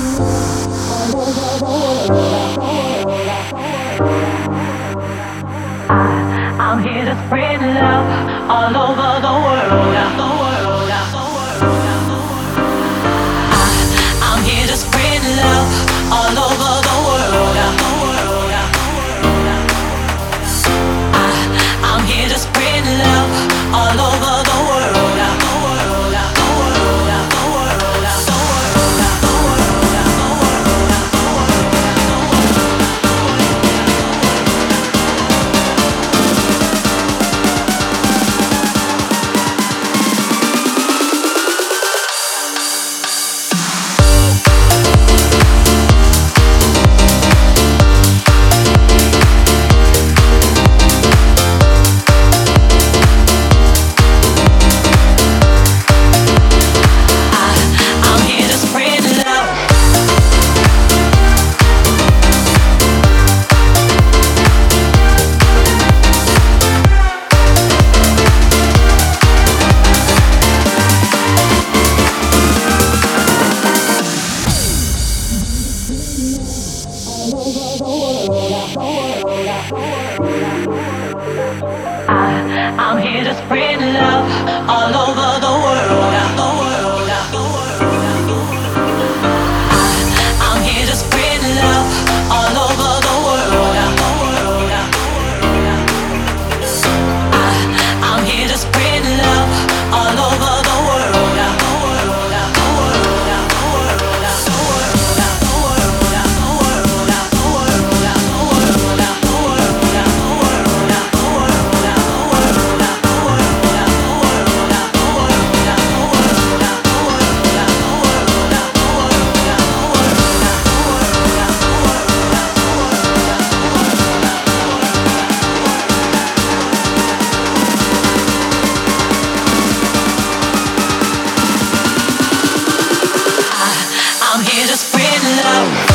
I'm here to spread love all over the world. I'm here to spread love all over the world. I'm here to spread love all over the world. I'm here to spread love all over the world. I'm here to spread love all over the world. I'm here to spread love all over the world. I'm here to spread love.